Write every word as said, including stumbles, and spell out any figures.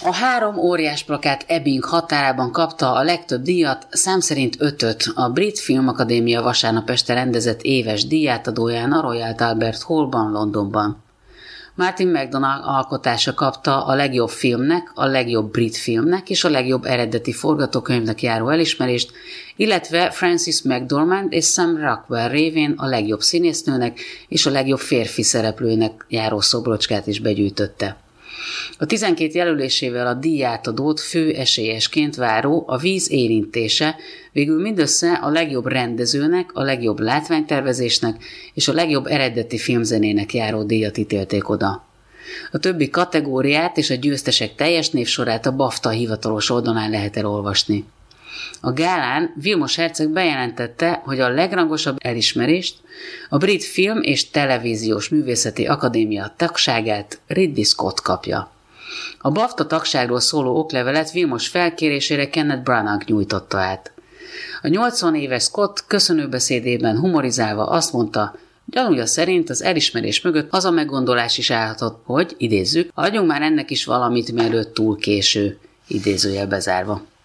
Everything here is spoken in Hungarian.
A három óriás plakát Ebbing határában kapta a legtöbb díjat, szám szerint ötöt. A Brit Filmakadémia vasárnap este rendezett éves díjátadóján a Royal Albert Hallban, Londonban. Martin McDonagh alkotása kapta a legjobb filmnek, a legjobb brit filmnek és a legjobb eredeti forgatókönyvnek járó elismerést, illetve Frances McDormand és Sam Rockwell révén a legjobb színésznőnek és a legjobb férfi szereplőnek járó szobrocskát is begyűjtötte. A tizenkét jelölésével a díjátadót fő esélyesként váró A víz érintése végül mindössze a legjobb rendezőnek, a legjobb látványtervezésnek és a legjobb eredeti filmzenének járó díjat ítélték oda. A többi kategóriát és a győztesek teljes névsorát a BAFTA hivatalos oldalán lehet elolvasni. A gálán Vilmos herceg bejelentette, hogy a legrangosabb elismerést, a Brit Film- és Televíziós Művészeti Akadémia tagságát Ridley Scott kapja. A BAFTA tagságról szóló oklevelet Vilmos felkérésére Kenneth Branagh nyújtotta át. A nyolcvan éves Scott köszönőbeszédében humorizálva azt mondta, gyanúja szerint az elismerés mögött az a meggondolás is állhatott, hogy, idézzük, adjunk már ennek is valamit, mielőtt túl késő, idézőjel bezárva.